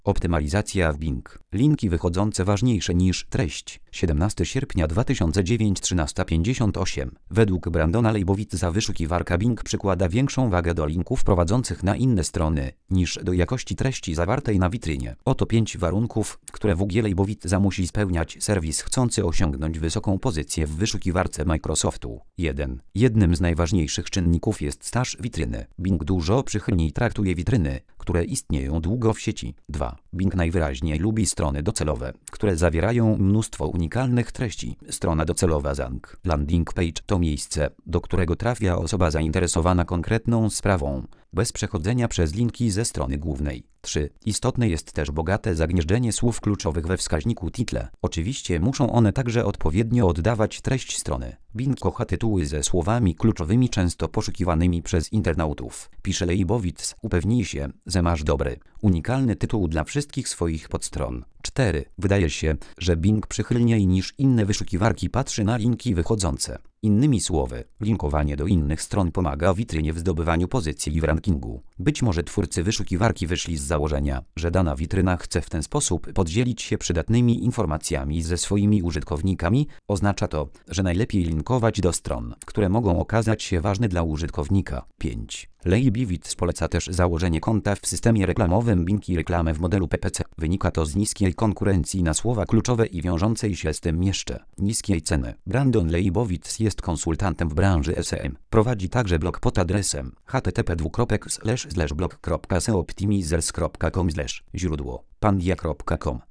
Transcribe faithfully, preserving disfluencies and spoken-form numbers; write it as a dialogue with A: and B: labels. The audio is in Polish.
A: Optymalizacja w Bing. Linki wychodzące ważniejsze niż treść. siedemnastego sierpnia dwa tysiące dziewiątego, trzynaста pięćdziesiąt osiem. Według Brandona Leibowitza wyszukiwarka Bing przykłada większą wagę do linków prowadzących na inne strony, niż do jakości treści zawartej na witrynie. Oto pięć warunków, które W G Leibowitza musi spełniać serwis chcący osiągnąć wysoką pozycję w wyszukiwarce Microsoftu. jeden. Jednym z najważniejszych czynników jest staż witryny. Bing dużo przychylniej traktuje witryny, które istnieją długo w sieci. dwa. Bing najwyraźniej lubi strony docelowe, które zawierają mnóstwo unikalnych treści. Strona docelowa Zang. Landing page to miejsce, do którego trafia osoba zainteresowana konkretną sprawą, bez przechodzenia przez linki ze strony głównej. trzy. Istotne jest też bogate zagnieżdżenie słów kluczowych we wskaźniku title. Oczywiście muszą one także odpowiednio oddawać treść strony. Bing kocha tytuły ze słowami kluczowymi często poszukiwanymi przez internautów. Pisze Leibowitz, upewnij się, że masz dobry, unikalny tytuł dla wszystkich swoich podstron. cztery. Wydaje się, że Bing przychylniej niż inne wyszukiwarki patrzy na linki wychodzące. Innymi słowy, linkowanie do innych stron pomaga witrynie w zdobywaniu pozycji w rankingu. Być może twórcy wyszukiwarki wyszli z założenia, że dana witryna chce w ten sposób podzielić się przydatnymi informacjami ze swoimi użytkownikami. Oznacza to, że najlepiej linkować do stron, które mogą okazać się ważne dla użytkownika. pięć. Leibowitz poleca też założenie konta w systemie reklamowym Bing i reklamę w modelu P P C. Wynika to z niskiej konkurencji na słowa kluczowe i wiążącej się z tym jeszcze niskiej ceny. Brandon Leibowitz jest konsultantem w branży S E M. Prowadzi także blog pod adresem h t t p dwukropek slash slash blog kropka seoptimizers kropka com slash źródło pandia kropka com.